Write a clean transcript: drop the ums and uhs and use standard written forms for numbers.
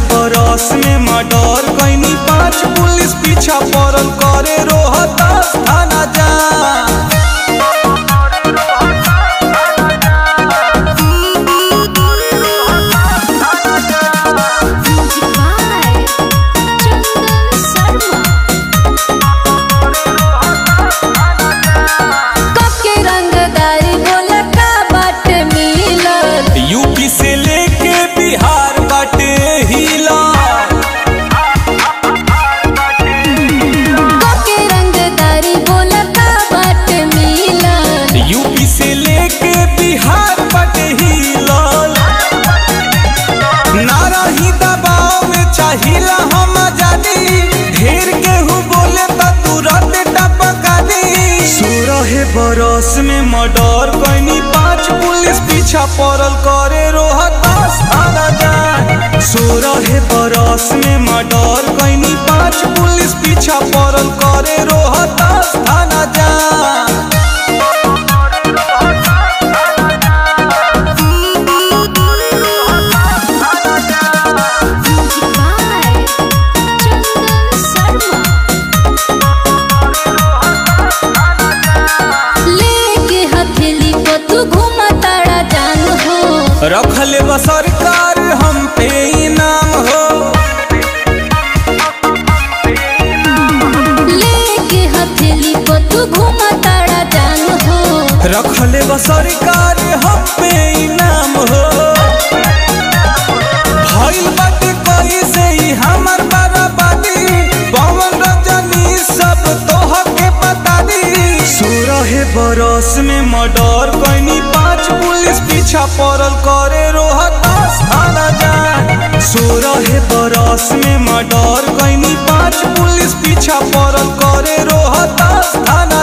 बरस में मर्डर कैनी 5 पुलिस पीछा पड़ल करे रोहतास थाना जा। यूपी से लेके बिहार बाटे हिला यूपी से लेके बिहार बाटे हिला नारा ही दबाव में चाहिला हम आजादी ढेर केहू बोले तो तुरंत टपका दी। 16 बरस में मर्डर कैनी 5 पुलिस पीछा पड़ल करे रोहतास थाना जा। 16 बरस में मर्डर कैनी 5 पुलिस पीछा पड़ल करे रोहतास थाना जा। रखले बा सरकार हम पे इनाम हो लेके हथेली को तू घुमा ताड़ा जान हो। रखले बा सरकार हम पे इनाम हो भइल बाटे कैसे ही हमर बराबरी पवन रजनी सब तोह के बता दी। 16 बरस में मर्डर कैनी 5 पुलिस पीछा पड़ल करे रोहतास थाना जा। 16 बरस में मर्डर कैनी 5 पुलिस पीछा पड़ल करे रोहतास थाना